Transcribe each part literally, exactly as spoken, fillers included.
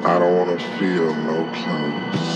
I don't wanna feel no clothes.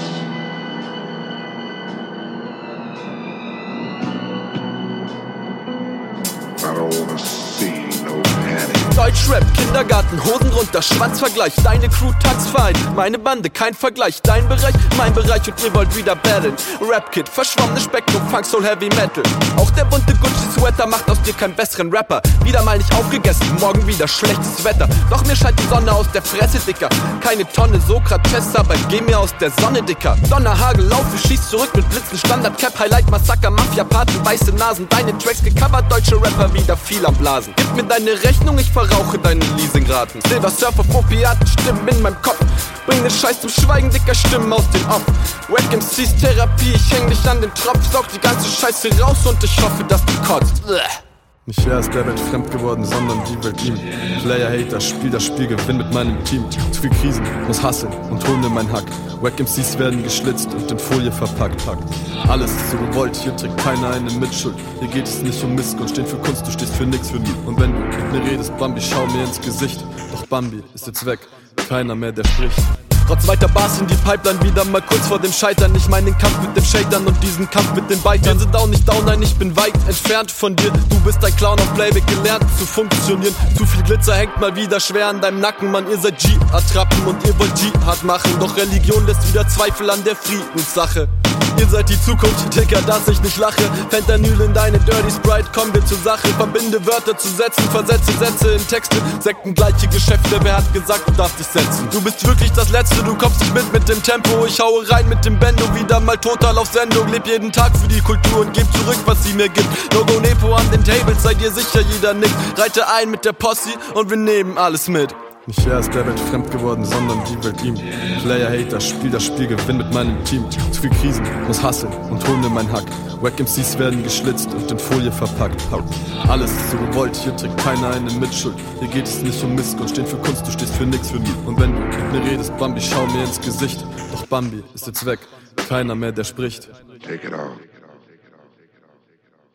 I don't wanna see no panic. Deutschrap, Kindergarten, Hosen runter, Schwanzvergleich. Deine Crew Tanzverein, meine Bande, kein Vergleich. Dein Bereich, mein Bereich und ihr wollt wieder battlen. Rap-Kid, verschwommenes Spektrum, Funk, Soul, Heavy Metal. Auch der bunte Gucci-Sweater macht aus dir keinen besseren Rapper. Wieder mal nicht aufgegessen, morgen wieder schlechtes Wetter. Doch mir scheint die Sonne aus der Fresse, Dicker. Keine Tonne Sokrates-Arbeit, geh mir aus der Sonne, Dicker. Donnerhagel, Laufe, schieß zurück mit Blitzen, Standard-Cap, Highlight, Massaker, Mafia, Paten, weiße Nasen. Deine Tracks gecovert, deutsche Rapper wieder viel am Blasen. Gib mir deine Rechnung, ich verrauche deine Leasingraten. Silver Surfer, Opiaten, Stimmen in meinem Kopf. Bring den Scheiß zum Schweigen, Dicker, Stimmen aus den Off. Wack M Cs Therapie, ich häng dich an den Tropf. Saug die ganze Scheiße raus und ich hoffe, dass du kotzt. Bleh. Nicht er ist der Welt fremd geworden, sondern die Welt ihm. Player, Hater, spiel das Spiel, gewinn mit meinem Team. Zu viel Krisen, muss hasseln und hol mir mein Hack. Wack M Cs werden geschlitzt und in Folie verpackt. Alles ist so gewollt, hier trägt keiner eine Mitschuld. Hier geht es nicht um Missgunst, stehen für Kunst, du stehst für nix für nie. Und wenn du mit mir redest, Bambi, schau mir ins Gesicht. Doch Bambi ist jetzt weg, keiner mehr, der spricht. Trotz weiter Bars in die Pipeline, wieder mal kurz vor dem Scheitern. Ich mein den Kampf mit dem Shadern und diesen Kampf mit den Bitern. Wir sind auch nicht down, nein, ich bin weit entfernt von dir. Du bist ein Clown auf Playback, gelernt zu funktionieren. Zu viel Glitzer hängt mal wieder schwer an deinem Nacken, Mann. Ihr seid G-Attrappen und ihr wollt Jihad machen. Doch Religion lässt wieder Zweifel an der Friedenssache. Ihr seid die Zukunft, Dicker, dass ich nicht lache. Fentanyl in deine Dirty Sprite, kommen wir zur Sache. Verbinde Wörter zu Sätzen, versetze Sätze in Texte. Sektengleiche Geschäfte, wer hat gesagt, du darfst dich setzen? Du bist wirklich das Letzte, du kommst nicht mit mit dem Tempo. Ich haue rein mit dem Bendo, wieder mal total auf Sendung. Leb jeden Tag für die Kultur und geb zurück, was sie mir gibt. Logo Nepo an den Tables, seid ihr sicher, jeder nickt. Reite ein mit der Posse und wir nehmen alles mit. Nicht er ist der Welt fremd geworden, sondern die Welt ihm. Player, Hater, spiel das Spiel, gewinn mit meinem Team. Zu viel Krisen, muss hasseln und hol mir mein Hack. Wack M Cs werden geschlitzt und in Folie verpackt. Alles ist so gewollt, hier trägt keiner eine Mitschuld. Hier geht es nicht um Missgunst, stehen für Kunst, du stehst für nix für nie. Und wenn du mit mir redest, Bambi, schau mir ins Gesicht. Doch Bambi ist jetzt weg, keiner mehr, der spricht. Take it out.